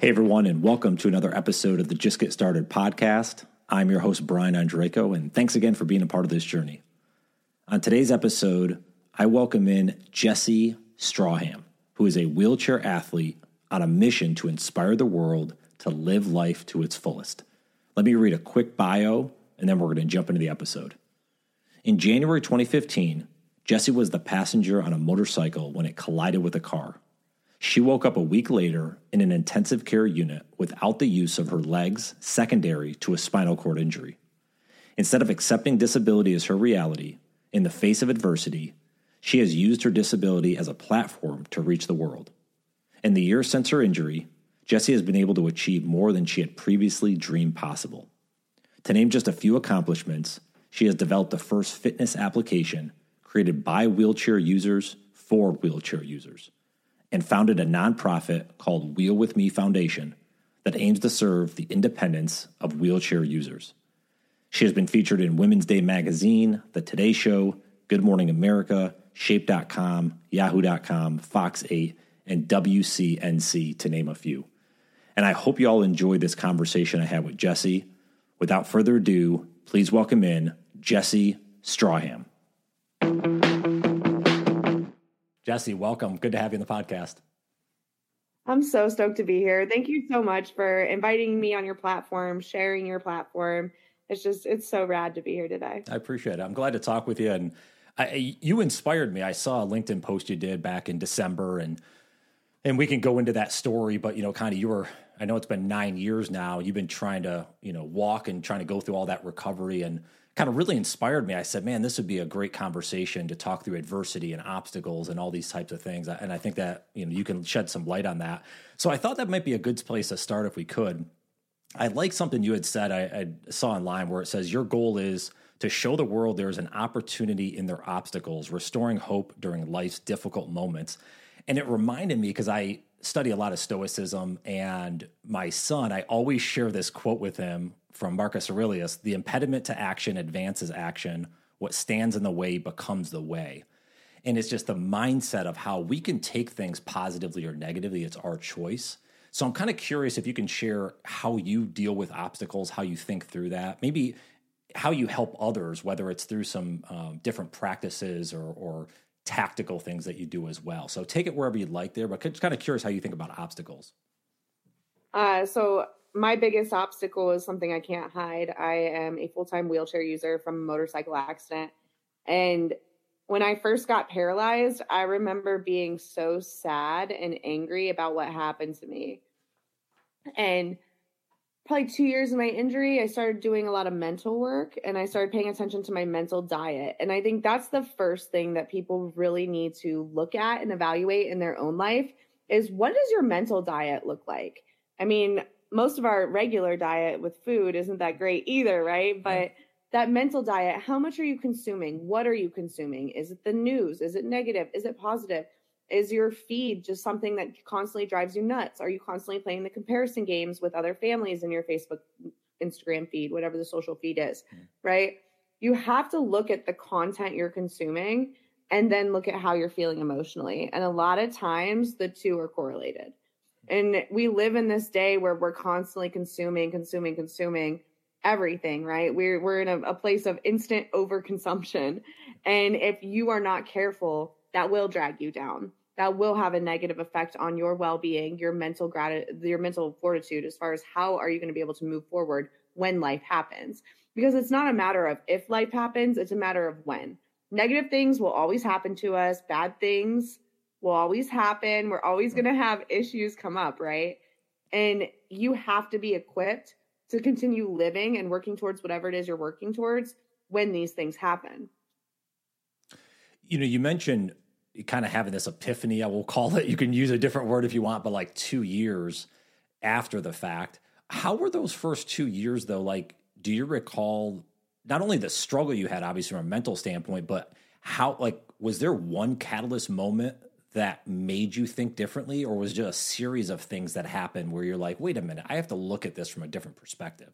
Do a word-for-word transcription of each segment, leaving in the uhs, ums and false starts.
Hey, everyone, and welcome to another episode of the Just Get Started podcast. I'm your host, Brian Andreyko, and thanks again for being a part of this journey. On today's episode, I welcome in Jessie Strawham, who is a wheelchair athlete on a mission to inspire the world to live life to its fullest. Let me read a quick bio, and then we're going to jump into the episode. In January twenty fifteen, Jessie was the passenger on a motorcycle when it collided with a car. She woke up a week later in an intensive care unit without the use of her legs, secondary to a spinal cord injury. Instead of accepting disability as her reality, in the face of adversity, she has used her disability as a platform to reach the world. In the years since her injury, Jessie has been able to achieve more than she had previously dreamed possible. To name just a few accomplishments, she has developed the first fitness application created by wheelchair users for wheelchair users, and founded a nonprofit called Wheel With Me Foundation that aims to serve the independence of wheelchair users. She has been featured in Women's Day magazine, The Today Show, Good Morning America, Shape dot com, Yahoo dot com, Fox eight, and W C N C, to name a few. And I hope you all enjoyed this conversation I had with Jessie. Without further ado, please welcome in Jessie Strawham. Jessie, welcome. Good to have you on the podcast. I'm so stoked to be here. Thank you so much for inviting me on your platform, sharing your platform. It's just, it's so rad to be here today. I appreciate it. I'm glad to talk with you. And I, you inspired me. I saw a LinkedIn post you did back in December, and and we can go into that story, but, you know, kind of you were, I know it's been nine years now. You've been trying to, you know, walk and trying to go through all that recovery, and kind of really inspired me. I said, man, this would be a great conversation to talk through adversity and obstacles and all these types of things. And I think that, you know, you can shed some light on that. So I thought that might be a good place to start if we could. I like something you had said, I, I saw online, where it says your goal is to show the world there is an opportunity in their obstacles, restoring hope during life's difficult moments. And it reminded me, because I study a lot of Stoicism, and my son, I always share this quote with him from Marcus Aurelius: the impediment to action advances action. What stands in the way becomes the way. And it's just the mindset of how we can take things positively or negatively. It's our choice. So I'm kind of curious if you can share how you deal with obstacles, how you think through that, maybe how you help others, whether it's through some um, different practices or, or tactical things that you do as well. So take it wherever you'd like there, but just kind of curious how you think about obstacles. Uh, so my biggest obstacle is something I can't hide. I am a full-time wheelchair user from a motorcycle accident. And when I first got paralyzed, I remember being so sad and angry about what happened to me. And probably two years of my injury, I started doing a lot of mental work, and I started paying attention to my mental diet. And I think that's the first thing that people really need to look at and evaluate in their own life is, what does your mental diet look like? I mean, most of our regular diet with food isn't that great either, right? But that mental diet, how much are you consuming? What are you consuming? Is it the news? Is it negative? Is it positive? Is your feed just something that constantly drives you nuts? Are you constantly playing the comparison games with other families in your Facebook, Instagram feed, whatever the social feed is, mm. right? You have to look at the content you're consuming and then look at how you're feeling emotionally. And a lot of times the two are correlated. And we live in this day where we're constantly consuming, consuming, consuming everything, right? We're, we're in a, a place of instant overconsumption. And if you are not careful, that will drag you down. That will have a negative effect on your well-being, your mental grat- your mental fortitude, as far as how are you going to be able to move forward when life happens. Because it's not a matter of if life happens, it's a matter of when. Negative things will always happen to us. Bad things will always happen. We're always going to have issues come up, right? And you have to be equipped to continue living and working towards whatever it is you're working towards when these things happen. You know, you mentioned kind of having this epiphany, I will call it. You can use a different word if you want, but like two years after the fact. How were those first two years, though? Like, do you recall not only the struggle you had, obviously, from a mental standpoint, but how, like, was there one catalyst moment that made you think differently, or was it just a series of things that happened where you're like, wait a minute, I have to look at this from a different perspective?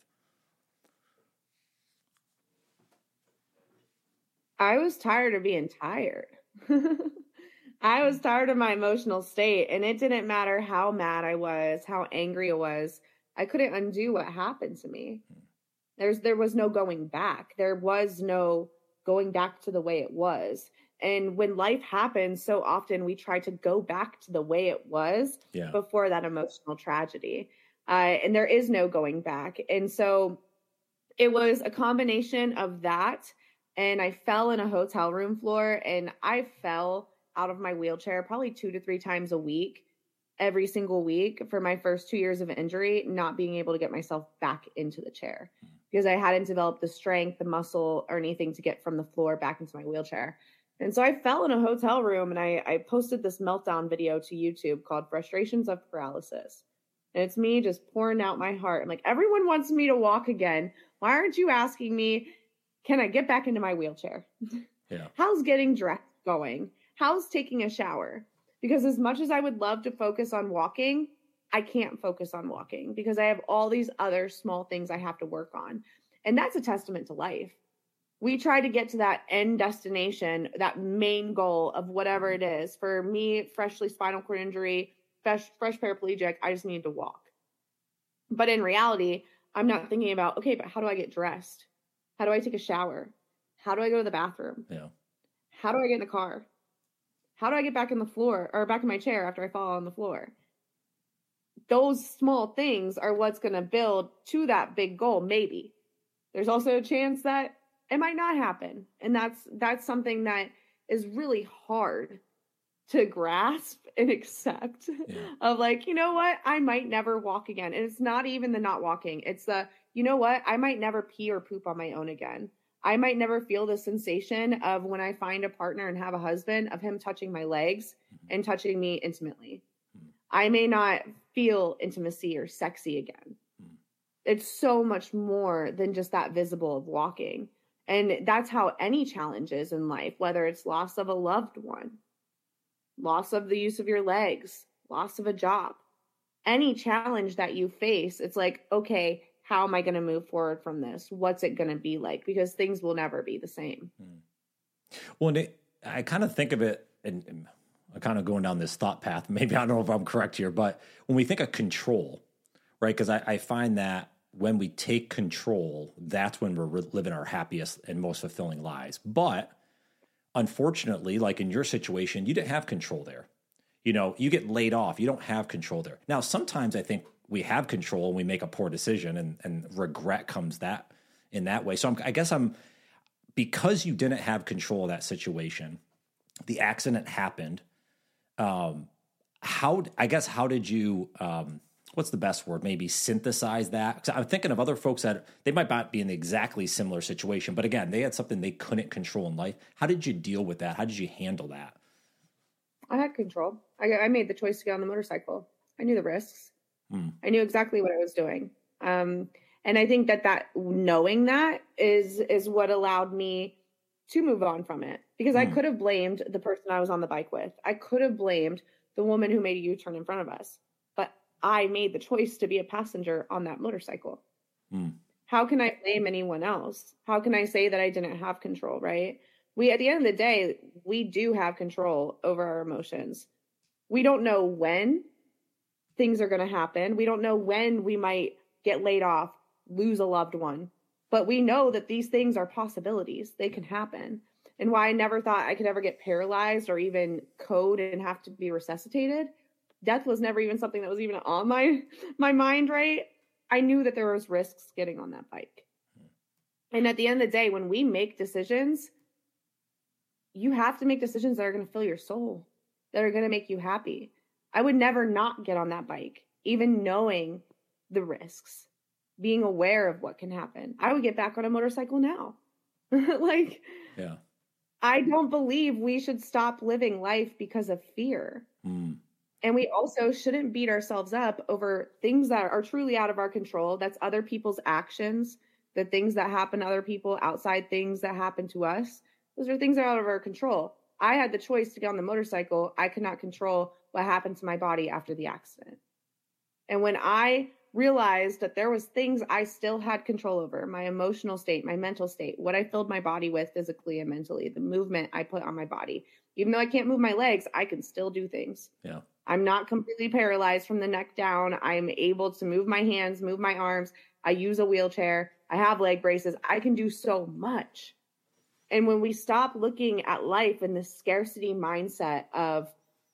I was tired of being tired. I was tired of my emotional state, and it didn't matter how mad I was, how angry I was. I couldn't undo what happened to me. There's there was no going back. There was no going back to the way it was. And when life happens, so often we try to go back to the way it was yeah. before that emotional tragedy. Uh, and there is no going back. And so it was a combination of that. And I fell in a hotel room floor, and I fell out of my wheelchair probably two to three times a week, every single week for my first two years of injury, not being able to get myself back into the chair because I hadn't developed the strength, the muscle, or anything to get from the floor back into my wheelchair. And so I fell in a hotel room, and I, I posted this meltdown video to YouTube called Frustrations of Paralysis. And it's me just pouring out my heart. I'm like, everyone wants me to walk again. Why aren't you asking me, can I get back into my wheelchair? Yeah. How's getting dressed going? How's taking a shower? Because as much as I would love to focus on walking, I can't focus on walking because I have all these other small things I have to work on. And that's a testament to life. We try to get to that end destination, that main goal of whatever it is. For me, freshly spinal cord injury, fresh, fresh paraplegic, I just need to walk. But in reality, I'm not thinking about, okay, but how do I get dressed? How do I take a shower? How do I go to the bathroom? Yeah. How do I get in the car? How do I get back in the floor or back in my chair after I fall on the floor? Those small things are what's going to build to that big goal. Maybe there's also a chance that it might not happen. And that's, that's something that is really hard to grasp and accept yeah. of like, you know what? I might never walk again. And it's not even the not walking. It's the, you know what? I might never pee or poop on my own again. I might never feel the sensation of when I find a partner and have a husband of him touching my legs mm-hmm. and touching me intimately. Mm-hmm. I may not feel intimacy or sexy again. Mm-hmm. It's so much more than just that visible of walking. And that's how any challenge is in life, whether it's loss of a loved one, loss of the use of your legs, loss of a job, any challenge that you face, it's like, okay, how am I going to move forward from this? What's it going to be like? Because things will never be the same. Well, and it, I kind of think of it, and, and I'm kind of going down this thought path. Maybe I don't know if I'm correct here, but when we think of control, right? Because I, I find that when we take control, that's when we're re- living our happiest and most fulfilling lives. But unfortunately, like in your situation, you didn't have control there. You know, you get laid off. You don't have control there. Now, sometimes I think we have control and we make a poor decision and, and regret comes that in that way. So I'm, I guess I'm, because you didn't have control of that situation, the accident happened. Um, how, I guess, how did you, um, what's the best word? Maybe synthesize that? 'Cause I'm thinking of other folks that they might not be in exactly similar situation, but again, they had something they couldn't control in life. How did you deal with that? How did you handle that? I had control. I, I made the choice to get on the motorcycle. I knew the risks. Mm. I knew exactly what I was doing. Um, and I think that that knowing that is, is what allowed me to move on from it, because mm. I could have blamed the person I was on the bike with. I could have blamed the woman who made a U-turn in front of us, but I made the choice to be a passenger on that motorcycle. Mm. How can I blame anyone else? How can I say that I didn't have control, right? We, at the end of the day, we do have control over our emotions. We don't know when things are going to happen. We don't know when we might get laid off, lose a loved one, but we know that these things are possibilities. They can happen. And why I never thought I could ever get paralyzed or even code and have to be resuscitated. Death was never even something that was even on my, my mind, right? I knew that there was risks getting on that bike. And at the end of the day, when we make decisions, you have to make decisions that are going to fill your soul, that are going to make you happy. I would never not get on that bike, even knowing the risks, being aware of what can happen. I would get back on a motorcycle now. like, yeah. I don't believe we should stop living life because of fear. Mm. And we also shouldn't beat ourselves up over things that are truly out of our control. That's other people's actions, the things that happen to other people, outside things that happen to us. Those are things that are out of our control. I had the choice to get on the motorcycle. I could not control what happened to my body after the accident. And when I realized that there was things I still had control over: my emotional state, my mental state, what I filled my body with physically and mentally, the movement I put on my body. Even though I can't move my legs, I can still do things. Yeah. I'm not completely paralyzed from the neck down. I'm able to move my hands, move my arms. I use a wheelchair. I have leg braces. I can do so much. And when we stop looking at life in this scarcity mindset of,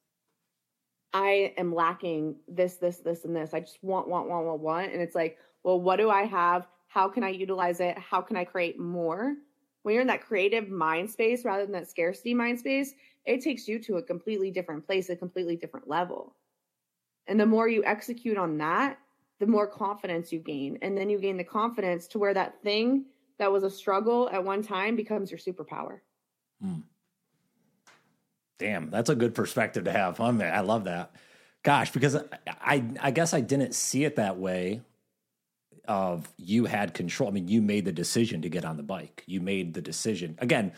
I am lacking this, this, this, and this, I just want, want, want, want, want. And it's like, well, what do I have? How can I utilize it? How can I create more? When you're in that creative mind space rather than that scarcity mind space, it takes you to a completely different place, a completely different level. And the more you execute on that, the more confidence you gain. And then you gain the confidence to where that thing that was a struggle at one time becomes your superpower. Hmm. Damn, that's a good perspective to have. I, mean, I love that. Gosh, because I, I, I guess I didn't see it that way. Of you had control. I mean, you made the decision to get on the bike. You made the decision. Again,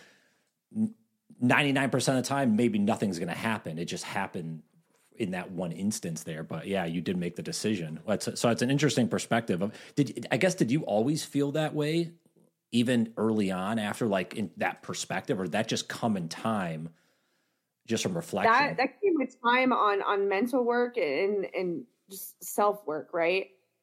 ninety-nine percent of the time, maybe nothing's going to happen. It just happened in that one instance there. But yeah, you did make the decision. So it's an interesting perspective. Of did I guess did you always feel that way, even early on, after like in that perspective, or did that just come in time, just from reflection? That that came with time on on mental work and and just self work, right?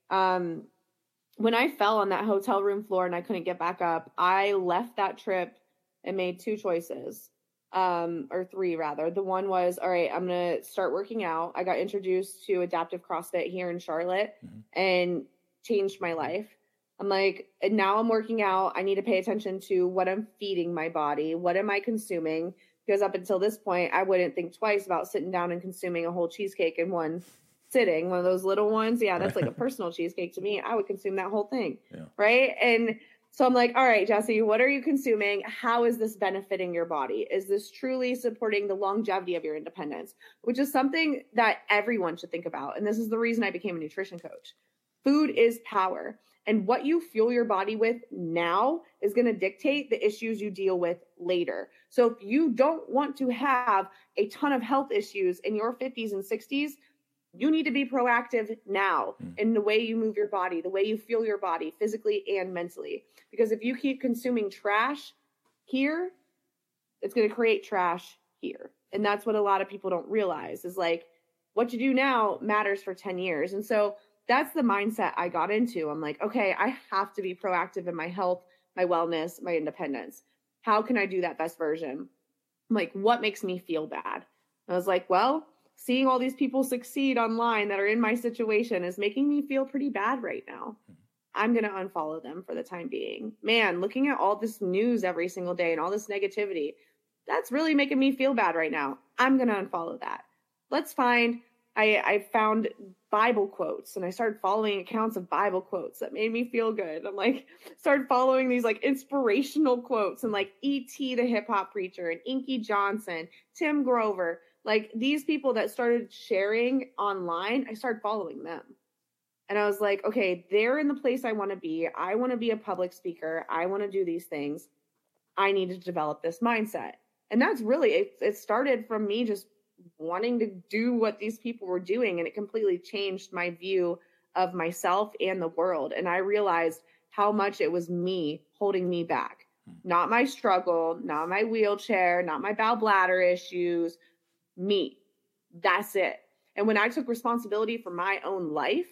Um, when I fell on that hotel room floor and I couldn't get back up, I left that trip and made two choices, um, or three rather. The one was, all right, I'm going to start working out. I got introduced to adaptive CrossFit here in Charlotte mm-hmm. and changed my life. I'm like, and now I'm working out. I need to pay attention to what I'm feeding my body. What am I consuming? Because up until this point, I wouldn't think twice about sitting down and consuming a whole cheesecake in one sitting, one of those little ones. Yeah, that's like a personal cheesecake to me. I would consume that whole thing. Yeah. Right. And so I'm like, all right, Jesse, what are you consuming? How is this benefiting your body? Is this truly supporting the longevity of your independence? Which is something that everyone should think about. And this is the reason I became a nutrition coach. Food is power. And what you fuel your body with now is going to dictate the issues you deal with later. So if you don't want to have a ton of health issues in your fifties and sixties, you need to be proactive now mm. in the way you move your body, the way you fuel your body physically and mentally. Because if you keep consuming trash here, it's going to create trash here. And that's what a lot of people don't realize is like what you do now matters for ten years. And so that's the mindset I got into. I'm like, okay, I have to be proactive in my health, my wellness, my independence. How can I do that best version? I'm like, what makes me feel bad? I was like, well, seeing all these people succeed online that are in my situation is making me feel pretty bad right now. I'm going to unfollow them for the time being. Man, looking at all this news every single day and all this negativity, that's really making me feel bad right now. I'm going to unfollow that. Let's find, I, I found Bible quotes and I started following accounts of Bible quotes that made me feel good. I'm like, started following these like inspirational quotes and like E T the hip hop preacher and Inky Johnson, Tim Grover. Like these people that started sharing online, I started following them. And I was like, okay, they're in the place I want to be. I want to be a public speaker. I want to do these things. I need to develop this mindset. And that's really, it, it started from me just wanting to do what these people were doing. And it completely changed my view of myself and the world. And I realized how much it was me holding me back. Not my struggle, not my wheelchair, not my bowel bladder issues, me. That's it. And when I took responsibility for my own life,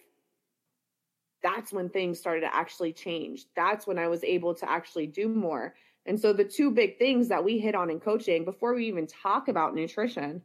that's when things started to actually change. That's when I was able to actually do more. And so the two big things that we hit on in coaching before we even talk about nutrition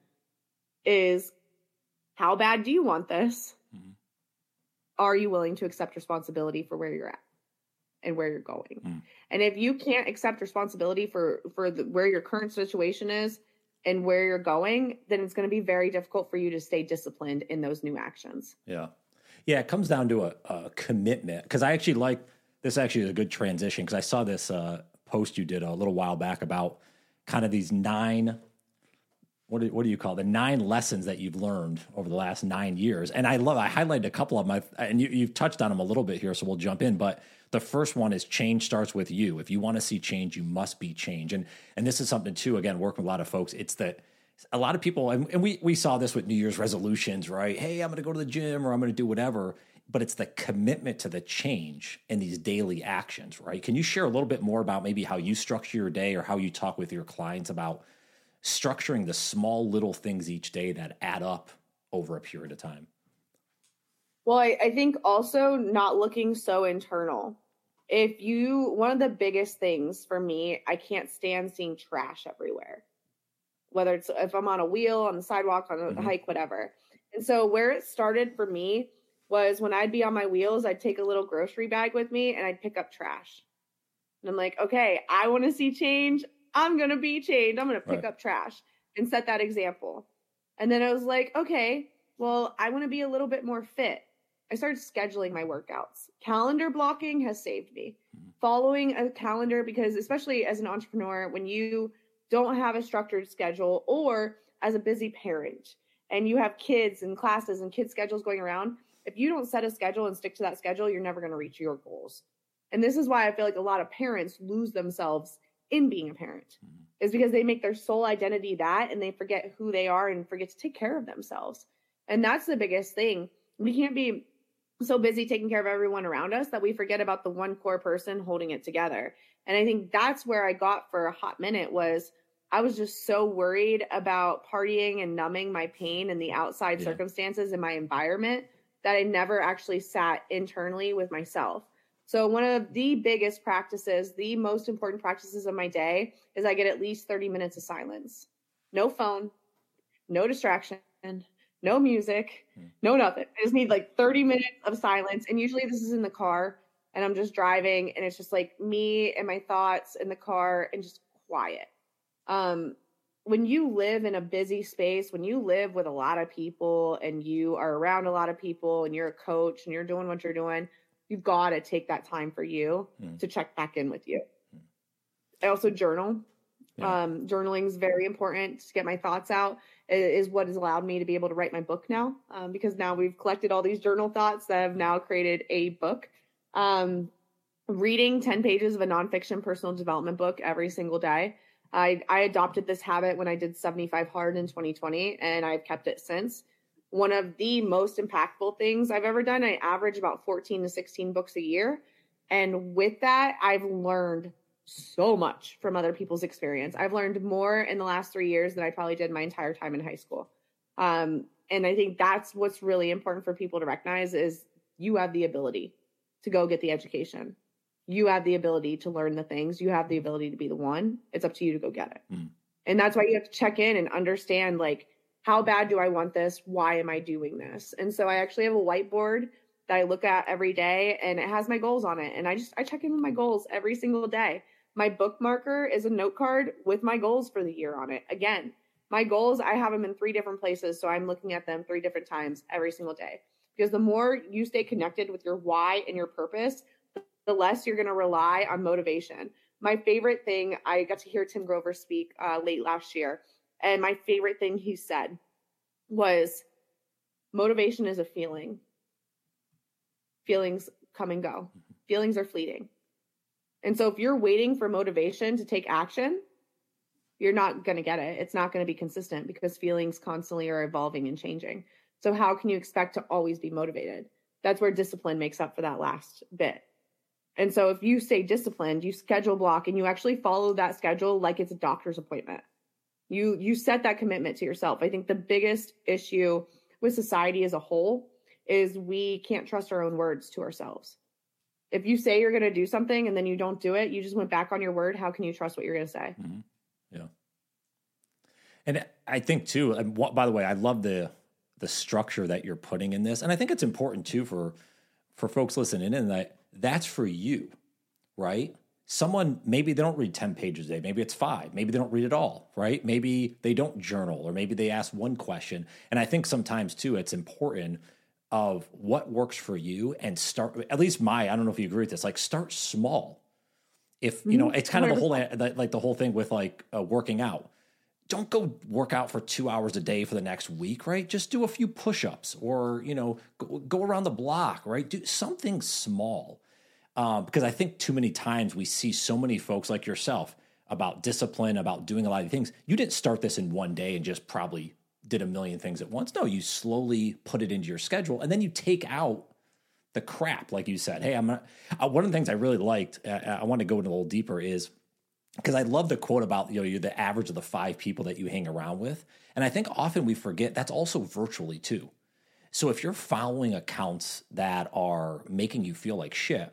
is how bad do you want this? Mm-hmm. Are you willing to accept responsibility for where you're at and where you're going? Mm. And if you can't accept responsibility for, for the, where your current situation is and where you're going, then it's going to be very difficult for you to stay disciplined in those new actions. Yeah. Yeah. It comes down to a, a commitment. Cause I actually like this actually is a good transition. Cause I saw this uh, post you did a little while back about kind of these nine, what do, what do you call it? The nine lessons that you've learned over the last nine years. And I love, I highlighted a couple of them, and you, you've touched on them a little bit here, so we'll jump in. But the first one is change starts with you. If you want to see change, you must be change. And and this is something too, again, working with a lot of folks, it's that a lot of people, and, and we, we saw this with New Year's resolutions, right? Hey, I'm going to go to the gym or I'm going to do whatever. but it's the commitment to the change in these daily actions, right? Can you share a little bit more about maybe how you structure your day or how you talk with your clients about structuring the small little things each day that add up over a period of time? Well, I, I think also not looking so internal. If you, one of the biggest things for me, I can't stand seeing trash everywhere, whether it's if I'm on a wheel, on the sidewalk, on a mm-hmm. hike, whatever. And so where it started for me was when I'd be on my wheels, I'd take a little grocery bag with me and I'd pick up trash. And I'm like, okay, I want to see change. I'm going to be changed. I'm going to pick right. up trash and set that example. And then I was like, okay, well, I want to be a little bit more fit. I started scheduling my workouts. Calendar blocking has saved me. Mm-hmm. Following a calendar, because especially as an entrepreneur, when you don't have a structured schedule, or as a busy parent and you have kids and classes and kids schedules going around, if you don't set a schedule and stick to that schedule, you're never going to reach your goals. And this is why I feel like a lot of parents lose themselves in being a parent, mm-hmm. is because they make their sole identity that, and they forget who they are and forget to take care of themselves. And that's the biggest thing. We can't be so busy taking care of everyone around us that we forget about the one core person holding it together. And I think that's where I got for a hot minute was I was just so worried about partying and numbing my pain and the outside yeah. circumstances in my environment that I never actually sat internally with myself. So one of the biggest practices, the most important practices of my day is I get at least thirty minutes of silence. No phone, no distraction, no music, no nothing. I just need like thirty minutes of silence. And usually this is in the car and I'm just driving and it's just like me and my thoughts in the car and just quiet. Um, when you live in a busy space, when you live with a lot of people and you are around a lot of people and you're a coach and you're doing what you're doing, you've got to take that time for you mm. to check back in with you. Mm. I also journal. Yeah. Um, journaling is very important to get my thoughts out. It is what has allowed me to be able to write my book now, um, because now we've collected all these journal thoughts that have now created a book. Um, reading ten pages of a nonfiction personal development book every single day. I, I adopted this habit when I did seventy-five hard in twenty twenty, and I've kept it since. One of the most impactful things I've ever done, I average about fourteen to sixteen books a year. And with that, I've learned so much from other people's experience. I've learned more in the last three years than I probably did my entire time in high school. Um, and I think that's what's really important for people to recognize is you have the ability to go get the education. You have the ability to learn the things. You have the ability to be the one. It's up to you to go get it. Mm. And that's why you have to check in and understand, like, how bad do I want this? Why am I doing this? And so I actually have a whiteboard that I look at every day, and it has my goals on it. And I just, I check in with my goals every single day. My bookmarker is a note card with my goals for the year on it. Again, my goals, I have them in three different places. So I'm looking at them three different times every single day, because the more you stay connected with your why and your purpose, the less you're going to rely on motivation. My favorite thing, I got to hear Tim Grover speak uh, late last year. And my favorite thing he said was, motivation is a feeling. Feelings come and go. Feelings are fleeting. And so if you're waiting for motivation to take action, you're not going to get it. It's not going to be consistent because feelings constantly are evolving and changing. So how can you expect to always be motivated? That's where discipline makes up for that last bit. And so if you stay disciplined, you schedule block, and you actually follow that schedule like it's a doctor's appointment. You you set that commitment to yourself. I think the biggest issue with society as a whole is we can't trust our own words to ourselves. If you say you're going to do something and then you don't do it, you just went back on your word. How can you trust what you're going to say? Mm-hmm. Yeah. And I think too, and what, by the way, I love the the structure that you're putting in this. And I think it's important too for for folks listening in that that's for you, right? Someone, maybe they don't read ten pages a day. Maybe it's five. Maybe they don't read it all, right? Maybe they don't journal, or maybe they ask one question. And I think sometimes too, it's important of what works for you, and start, at least my, I don't know if you agree with this, like start small. If, you know, it's kind of the whole, like the whole thing with like uh, working out. Don't go work out for two hours a day for the next week, right? Just do a few push-ups, or, you know, go, go around the block, right? Do something small. Um, because I think too many times we see so many folks like yourself about discipline, about doing a lot of things. You didn't start this in one day and just probably did a million things at once. No, you slowly put it into your schedule, and then you take out the crap, like you said. Hey, I'm not, uh, one of the things I really liked, uh, I want to go into a little deeper is, because I love the quote about, you know, you're the average of the five people that you hang around with. And I think often we forget that's also virtually too. So if you're following accounts that are making you feel like shit,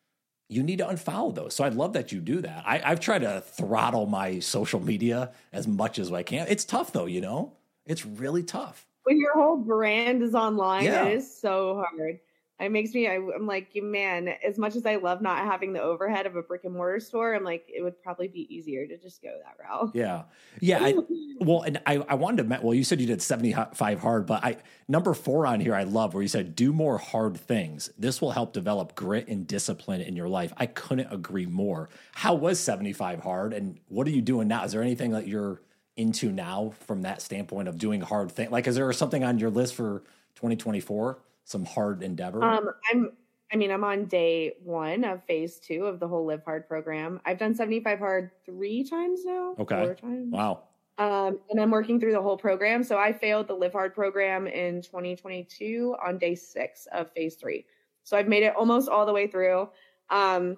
you need to unfollow those. So I love that you do that. I, I've tried to throttle my social media as much as I can. It's tough though, you know? It's really tough. When your whole brand is online, Yeah. it is so hard. It makes me, I, I'm like, man, as much as I love not having the overhead of a brick and mortar store, I'm like, it would probably be easier to just go that route. Yeah. Yeah. I, well, and I, I wanted to, well, you said you did seventy-five hard, but I, number four on here, I love where you said, do more hard things. This will help develop grit and discipline in your life. I couldn't agree more. How was seventy-five hard and what are you doing now? Is there anything that you're into now from that standpoint of doing hard things? Like, is there something on your list for twenty twenty-four? Some hard endeavor? Um, I'm, I mean, I'm on day one of phase two of the whole Live Hard program. I've done seventy-five hard three times now. Okay. Four times. Wow. Um, and I'm working through the whole program. So I failed the Live Hard program in twenty twenty-two on day six of phase three. So I've made it almost all the way through. Um,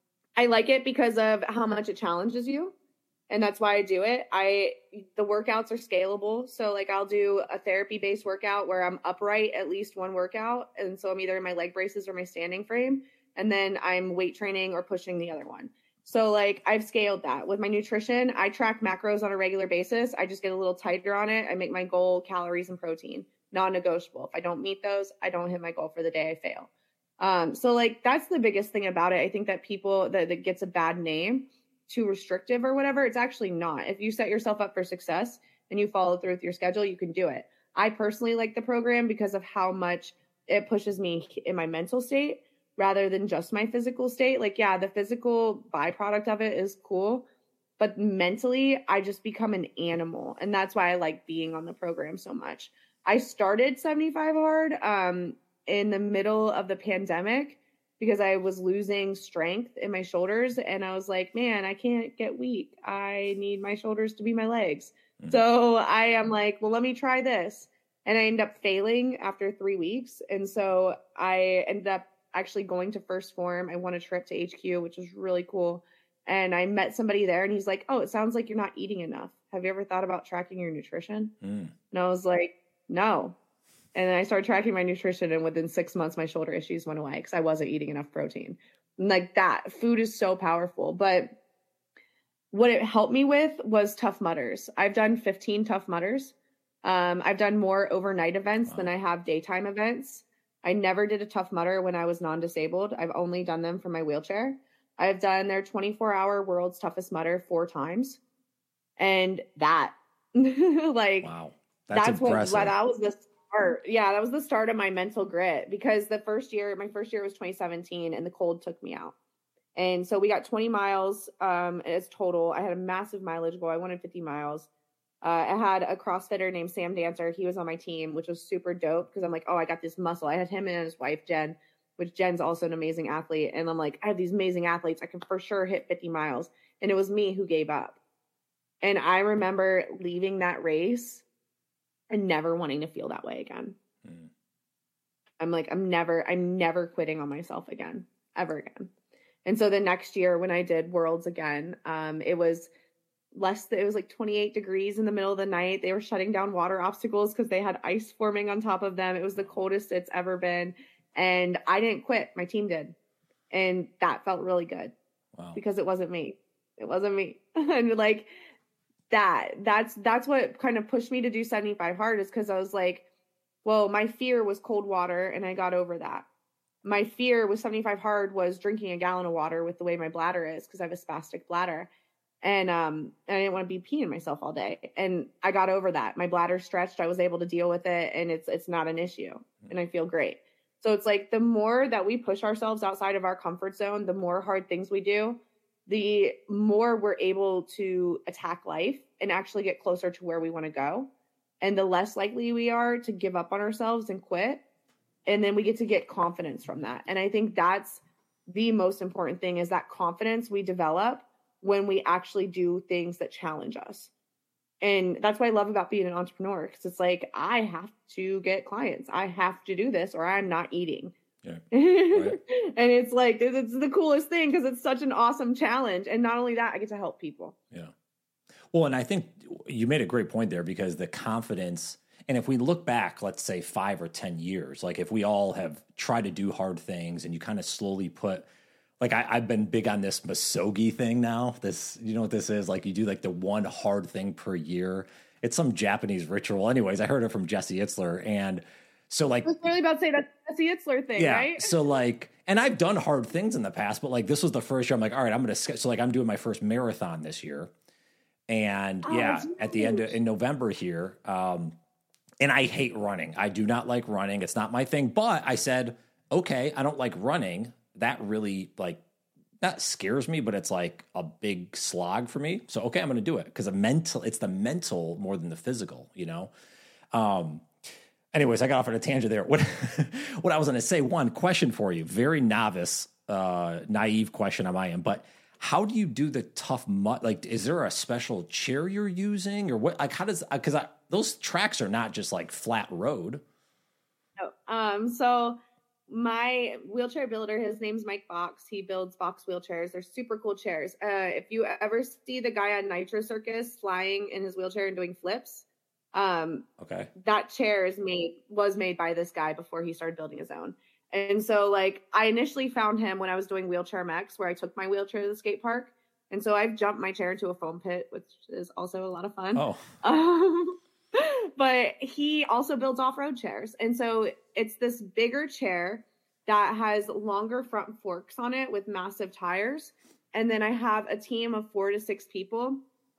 I like it because of how much it challenges you. And that's why I do it. I, the workouts are scalable. So like I'll do a therapy based workout where I'm upright at least one workout. And so I'm either in my leg braces or my standing frame. And then I'm weight training or pushing the other one. So like I've scaled that with my nutrition. I track macros on a regular basis. I just get a little tighter on it. I make my goal calories and protein non-negotiable. If I don't meet those, I don't hit my goal for the day. I fail. Um, so like, that's the biggest thing about it. I think that people that, that gets a bad name, too restrictive or whatever. It's actually not. If you set yourself up for success and you follow through with your schedule, you can do it. I personally like the program because of how much it pushes me in my mental state rather than just my physical state. Like, yeah, the physical byproduct of it is cool, but mentally I just become an animal. And that's why I like being on the program so much. I started seventy-five hard um, in the middle of the pandemic because I was losing strength in my shoulders. And I was like, man, I can't get weak. I need my shoulders to be my legs. Mm-hmm. So I am like, well, let me try this. And I ended up failing after three weeks. And so I ended up actually going to First Form. I won a trip to H Q, which was really cool. And I met somebody there and he's like, oh, it sounds like you're not eating enough. Have you ever thought about tracking your nutrition? Mm. And I was like, no. And then I started tracking my nutrition, and within six months, my shoulder issues went away because I wasn't eating enough protein. And like that, food is so powerful. But what it helped me with was Tough Mudders. I've done fifteen Tough Mudders. Um, I've done more overnight events wow. than I have daytime events. I never did a Tough Mudder when I was non-disabled. I've only done them from my wheelchair. I've done their twenty-four hour World's Toughest Mudder four times. And that, like, wow, that's, that's what, what that was the start. Yeah, that was the start of my mental grit, because the first year, my first year was twenty seventeen, and the cold took me out. And so we got twenty miles um, as total. I had a massive mileage goal. I wanted fifty miles. Uh, I had a CrossFitter named Sam Dancer. He was on my team, which was super dope because I'm like, oh, I got this muscle. I had him and his wife, Jen, which Jen's also an amazing athlete. And I'm like, I have these amazing athletes. I can for sure hit fifty miles. And it was me who gave up. And I remember leaving that race and never wanting to feel that way again. Mm. I'm like, I'm never, I'm never quitting on myself again, ever again. And so the next year when I did Worlds again, um, it was less than, it was like twenty-eight degrees in the middle of the night. They were shutting down water obstacles because they had ice forming on top of them. It was the coldest it's ever been. And I didn't quit. My team did. And that felt really good. Wow. Because it wasn't me. It wasn't me. And like that, that's, that's what kind of pushed me to do seventy-five hard, is because I was like, well, my fear was cold water and I got over that. My fear with seventy-five hard was drinking a gallon of water with the way my bladder is, because I have a spastic bladder. And um, and I didn't want to be peeing myself all day. And I got over that. My bladder stretched. I was able to deal with it. And it's it's not an issue. And I feel great. So it's like the more that we push ourselves outside of our comfort zone, the more hard things we do, the more we're able to attack life and actually get closer to where we want to go. And the less likely we are to give up on ourselves and quit. And then we get to get confidence from that. And I think that's the most important thing, is that confidence we develop when we actually do things that challenge us. And that's what I love about being an entrepreneur, because it's like, I have to get clients. I have to do this or I'm not eating. Yeah. Right. And it's like, it's the coolest thing because it's such an awesome challenge. And not only that, I get to help people. Yeah. Well, and I think you made a great point there because the confidence, and if we look back, let's say five or ten years, like if we all have tried to do hard things and you kind of slowly put, like I, I've been big on this Misogi thing now. This, you know what this is? Like you do like the one hard thing per year. It's some Japanese ritual. Anyways, I heard it from Jesse Itzler. And so like, I was really about to say that's Jesse Itzler thing, yeah, right? So like, and I've done hard things in the past, but like this was the first year I'm like, all right, I'm going to, so like I'm doing my first marathon this year. And oh, yeah, at the end of in November here. Um, and I hate running. I do not like running. It's not my thing, but I said, okay, I don't like running. That really like, that scares me, but it's like a big slog for me. So, okay, I'm going to do it because the mental, it's the mental more than the physical, you know? Um, anyways, I got off on a tangent there. What, what I was going to say, one question for you, very novice, uh, naive question on my end, but how do you do the tough mud? Like, is there a special chair you're using or what? Like, how does, because I, those tracks are not just like flat road. No. Um, so my wheelchair builder, his name's Mike Box. He builds Box wheelchairs. They're super cool chairs. Uh, if you ever see the guy on Nitro Circus flying in his wheelchair and doing flips, um, okay, that chair is made, was made by this guy before he started building his own. And so like I initially found him when I was doing Wheelchair M X, where I took my wheelchair to the skate park. And so I've jumped my chair into a foam pit, which is also a lot of fun. Oh, um, but he also builds off-road chairs. And so it's this bigger chair that has longer front forks on it with massive tires. And then I have a team of four to six people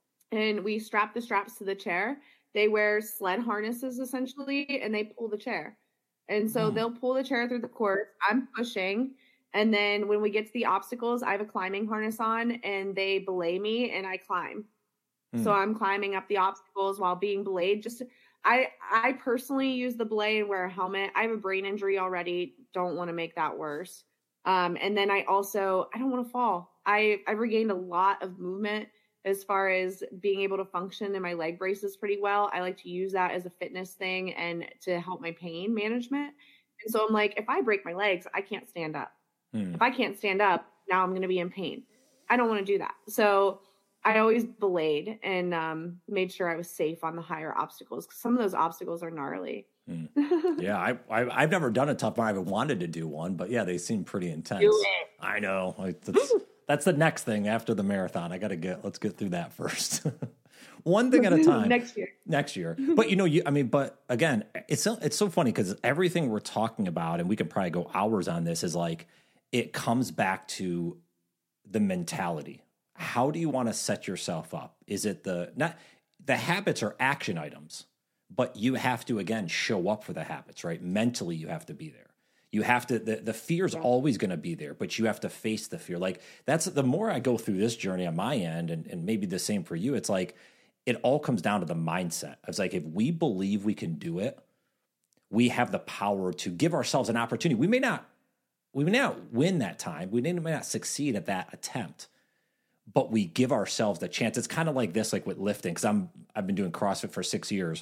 and we strap the straps to the chair. They wear sled harnesses essentially, and they pull the chair. And so they'll pull the chair through the course. I'm pushing. And then when we get to the obstacles, I have a climbing harness on and they belay me and I climb. Mm. So I'm climbing up the obstacles while being belayed. Just I, I personally use the belay and wear a helmet. I have a brain injury already. Don't want to make that worse. Um, and then I also, I don't want to fall. I, I've regained a lot of movement as far as being able to function in my leg braces pretty well. I like to use that as a fitness thing and to help my pain management. And so I'm like, if I break my legs, I can't stand up. Hmm. If I can't stand up, now I'm going to be in pain. I don't want to do that. So I always belayed and um, made sure I was safe on the higher obstacles because some of those obstacles are gnarly. Hmm. Yeah, I, I, I've never done a tough one. I've wanted to do one, but yeah, they seem pretty intense. Do it. I know. Like, that's, that's the next thing after the marathon. I got to get, let's get through that first. One thing at a time. Next year. Next year. But you know, you, I mean, but again, it's so, it's so funny because everything we're talking about, and we can probably go hours on this, is like, it comes back to the mentality. How do you want to set yourself up? Is it the, not, the habits are action items, but you have to, again, show up for the habits, right? Mentally, you have to be there. You have to, the, the fear's yeah. always going to be there, but you have to face the fear. Like that's the more I go through this journey on my end, and, and maybe the same for you, it's like, it all comes down to the mindset. It's like, if we believe we can do it, we have the power to give ourselves an opportunity. We may not, we may not win that time. We may not succeed at that attempt, but we give ourselves the chance. It's kind of like this, like with lifting, because I'm, I've been doing CrossFit for six years.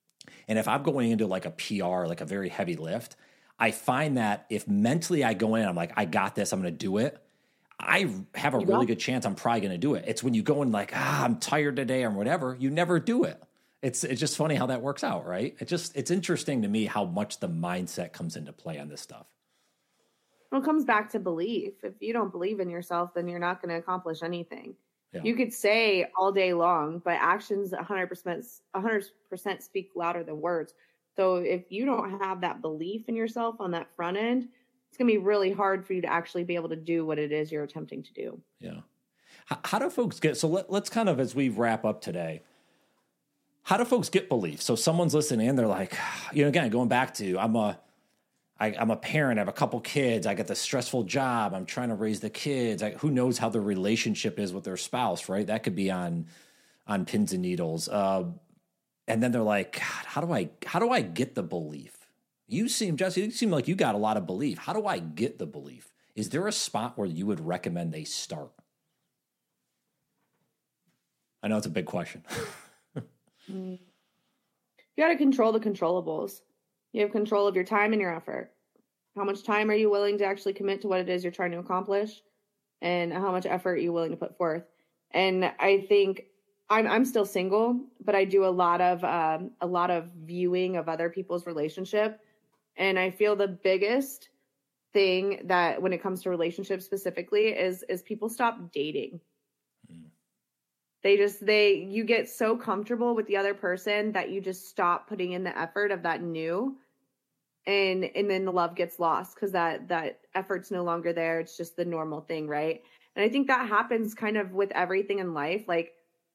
And if I'm going into like a P R, like a very heavy lift, I find that if mentally I go in, I'm like, I got this, I'm going to do it. I have a really good chance I'm probably going to do it. It's when you go in like, ah, I'm tired today or whatever, you never do it. It's it's just funny how that works out, right? It just, it's interesting to me how much the mindset comes into play on this stuff. Well, it comes back to belief. If you don't believe in yourself, then you're not going to accomplish anything. Yeah. You could say all day long, but actions one hundred percent, one hundred percent speak louder than words. So if you don't have that belief in yourself on that front end, it's going to be really hard for you to actually be able to do what it is you're attempting to do. Yeah. How, how do folks get, so let, let's kind of, as we wrap up today, how do folks get belief? So someone's listening in, they're like, you know, again, going back to, I'm a, I, I'm a parent, I have a couple kids, I got this stressful job, I'm trying to raise the kids. I, who knows how the relationship is with their spouse, right? That could be on, on pins and needles. Uh, and then they're like, God, how do I, how do I get the belief? You seem, Jesse, you seem like you got a lot of belief. How do I get the belief? Is there a spot where you would recommend they start? I know it's a big question. You got to control the controllables. You have control of your time and your effort. How much time are you willing to actually commit to what it is you're trying to accomplish? And how much effort are you willing to put forth? And I think I'm I'm still single, but I do a lot of um, a lot of viewing of other people's relationship, and I feel the biggest thing that when it comes to relationships specifically is is people stop dating. Mm. They just they you get so comfortable with the other person that you just stop putting in the effort of that new, and and then the love gets lost because that that effort's no longer there. It's just the normal thing, right? And I think that happens kind of with everything in life, like.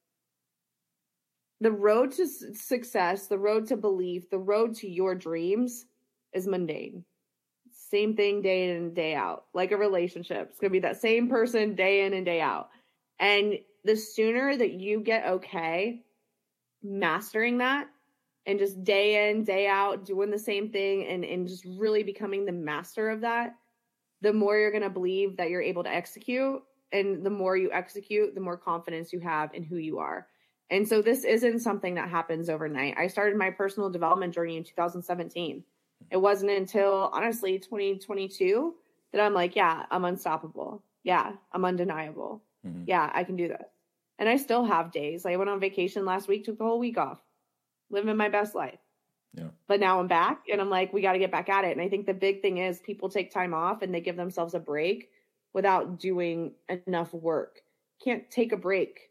The road to success, the road to belief, the road to your dreams is mundane. Same thing day in and day out. Like a relationship. It's going to be that same person day in and day out. And the sooner that you get okay mastering that and just day in, day out, doing the same thing and, and just really becoming the master of that, the more you're going to believe that you're able to execute. And the more you execute, the more confidence you have in who you are. And so this isn't something that happens overnight. I started my personal development journey in two thousand seventeen. It wasn't until, honestly, twenty twenty-two that I'm like, yeah, I'm unstoppable. Yeah, I'm undeniable. Mm-hmm. Yeah, I can do this. And I still have days. I went on vacation last week, took the whole week off, living my best life. Yeah. But now I'm back and I'm like, we got to get back at it. And I think the big thing is people take time off and they give themselves a break without doing enough work. Can't take a break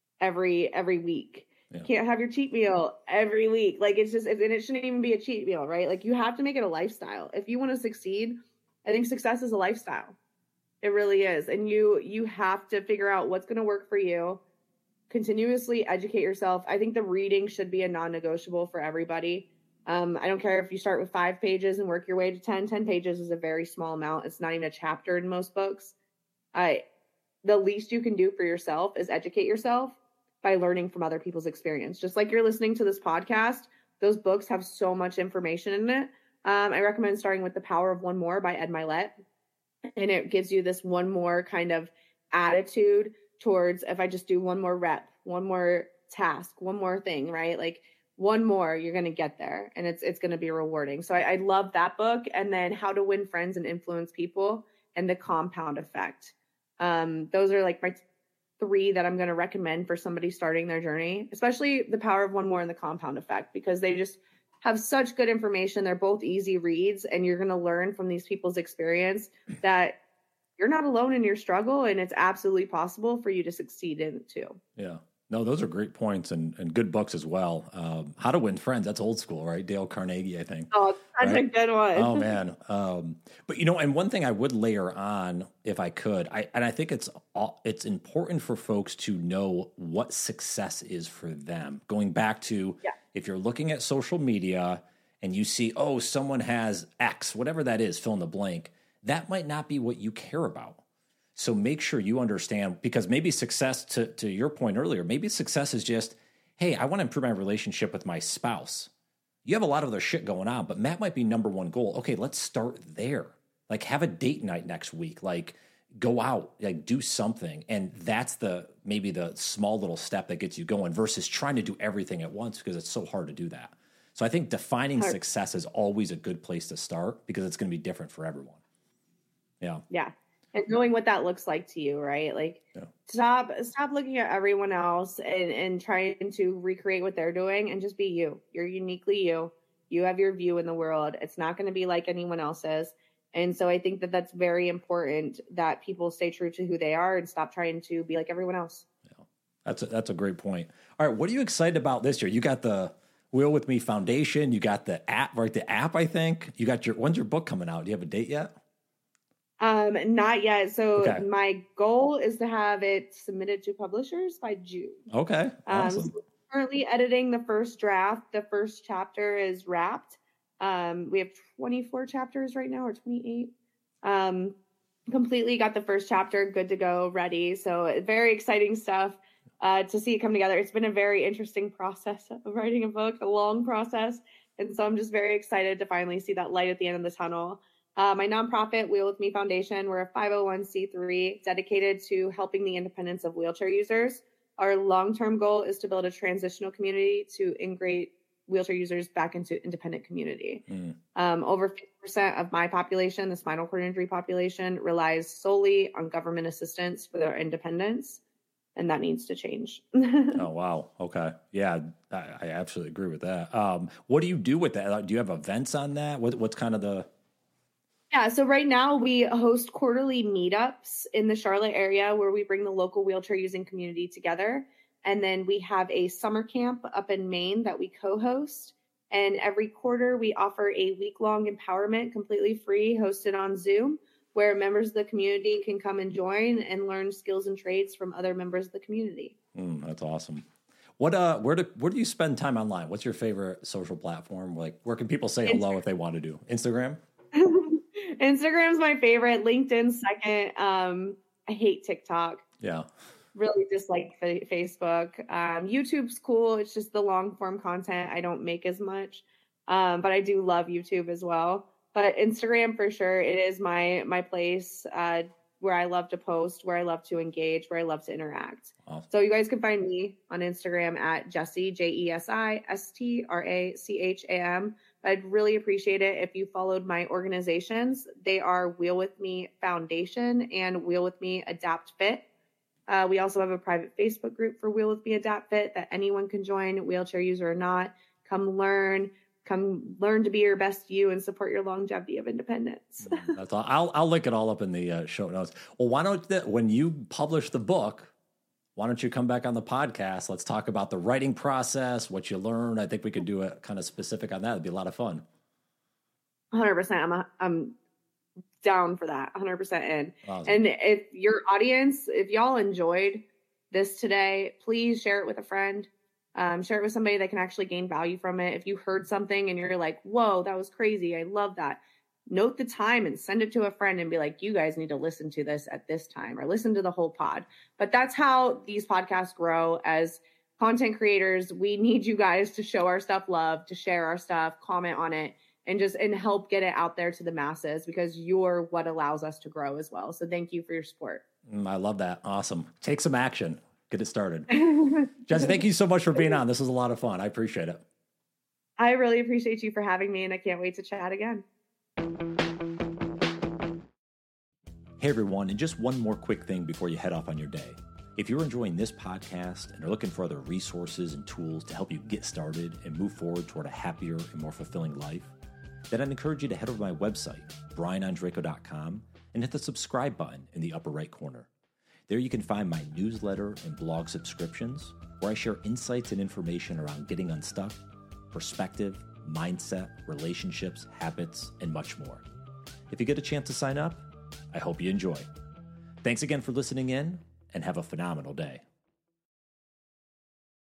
every every week. Yeah. Can't have your cheat meal every week. Like it's just, and it shouldn't even be a cheat meal, right? Like you have to make it a lifestyle. If you want to succeed, I think success is a lifestyle. It really is. And you you have to figure out what's going to work for you. Continuously educate yourself. I think the reading should be a non-negotiable for everybody. Um, I don't care if you start with five pages and work your way to ten. ten pages is a very small amount. It's not even a chapter in most books. I, the least you can do for yourself is educate yourself by learning from other people's experience. Just like you're listening to this podcast, those books have so much information in it. Um, I recommend starting with The Power of One More by Ed Mylett. And it gives you this one more kind of attitude towards, if I just do one more rep, one more task, one more thing, right? Like one more, you're going to get there and it's, it's going to be rewarding. So I, I love that book. And then How to Win Friends and Influence People and The Compound Effect. Um, those are like my t- three that I'm going to recommend for somebody starting their journey, especially The Power of One More and The Compound Effect, because they just have such good information. They're both easy reads and you're going to learn from these people's experience that you're not alone in your struggle and it's absolutely possible for you to succeed in it too. Yeah. No, those are great points and, and good books as well. Um, How to Win Friends, that's old school, right? Dale Carnegie, I think. Oh, that's right? a good one. Oh, man. Um, but, you know, and one thing I would layer on, if I could, I and I think it's it's important for folks to know what success is for them. Going back to, yeah. if you're looking at social media and you see, oh, someone has X, whatever that is, fill in the blank, that might not be what you care about. So make sure you understand, because maybe success, to, to your point earlier, maybe success is just, hey, I want to improve my relationship with my spouse. You have a lot of other shit going on, but that might be number one goal. Okay, let's start there. Like have a date night next week. Like go out, like do something. And that's the maybe the small little step that gets you going versus trying to do everything at once, because it's so hard to do that. So I think defining hard. success is always a good place to start, because it's going to be different for everyone. Yeah. Yeah. And knowing what that looks like to you, right? Like yeah. stop, stop looking at everyone else and, and trying to recreate what they're doing, and just be you. You're uniquely you. You have your view in the world. It's not going to be like anyone else's. And so I think that that's very important, that people stay true to who they are and stop trying to be like everyone else. Yeah. That's a, that's a great point. All right. What are you excited about this year? You got the Wheel With Me Foundation. You got the app, right? The app, I think. You got your, when's your book coming out? Do you have a date yet? Um, not yet. So okay. my goal is to have it submitted to publishers by June. Okay. Awesome. Um, so currently editing the first draft. The first chapter is wrapped. Um, we have twenty-four chapters right now, or twenty-eight. Um, completely got the first chapter good to go, ready. So very exciting stuff, uh, to see it come together. It's been a very interesting process of writing a book, a long process. And so I'm just very excited to finally see that light at the end of the tunnel. Uh, my nonprofit, Wheel With Me Foundation, we're a five oh one c three dedicated to helping the independence of wheelchair users. Our long-term goal is to build a transitional community to integrate wheelchair users back into independent community. Mm. Um, over fifty percent of my population, the spinal cord injury population, relies solely on government assistance for their independence. And that needs to change. Oh, wow. Okay. Yeah, I, I absolutely agree with that. Um, what do you do with that? Do you have events on that? What, what's kind of the... Yeah, so right now we host quarterly meetups in the Charlotte area where we bring the local wheelchair using community together. And then we have a summer camp up in Maine that we co-host. And every quarter we offer a week-long empowerment completely free hosted on Zoom, where members of the community can come and join and learn skills and trades from other members of the community. Mm, that's awesome. What uh, where do where do you spend time online? What's your favorite social platform? Like, where can people say hello Instagram. If they want to do? Instagram? Instagram's my favorite. LinkedIn second. Um, I hate TikTok. Yeah. Really dislike Facebook. Um, YouTube's cool. It's just the long form content I don't make as much, um, but I do love YouTube as well. But Instagram for sure, it is my my place uh, where I love to post, where I love to engage, where I love to interact. Awesome. So you guys can find me on Instagram at Jessie, J E S I S T R A C H A M. I'd really appreciate it if you followed my organizations. They are Wheel With Me Foundation and Wheel With Me Adapt Fit. Uh, we also have a private Facebook group for Wheel With Me Adapt Fit that anyone can join, wheelchair user or not. Come learn. Come learn to be your best you and support your longevity of independence. That's all. I'll I'll link it all up in the uh, show notes. Well, why don't the, when you publish the book, why don't you come back on the podcast? Let's talk about the writing process, what you learned. I think we could do a kind of specific on that. It'd be a lot of fun. one hundred percent. I'm a, I'm down for that. one hundred percent in. Awesome. And if your audience, if y'all enjoyed this today, please share it with a friend. Um, share it with somebody that can actually gain value from it. If you heard something and you're like, whoa, that was crazy. I love that. Note the time and send it to a friend and be like, you guys need to listen to this at this time or listen to the whole pod. But that's how these podcasts grow as content creators. We need you guys to show our stuff love, to share our stuff, comment on it, and just and help get it out there to the masses because you're what allows us to grow as well. So thank you for your support. Mm, I love that. Awesome. Take some action. Get it started. Jessie, thank you so much for being on. This was a lot of fun. I appreciate it. I really appreciate you for having me, and I can't wait to chat again. Hey, everyone, and just one more quick thing before you head off on your day. If you're enjoying this podcast and are looking for other resources and tools to help you get started and move forward toward a happier and more fulfilling life, then I'd encourage you to head over to my website, brian andreyko dot com, and hit the subscribe button in the upper right corner. There you can find my newsletter and blog subscriptions, where I share insights and information around getting unstuck, perspective, mindset, relationships, habits, and much more. If you get a chance to sign up, I hope you enjoy. Thanks again for listening in, and have a phenomenal day.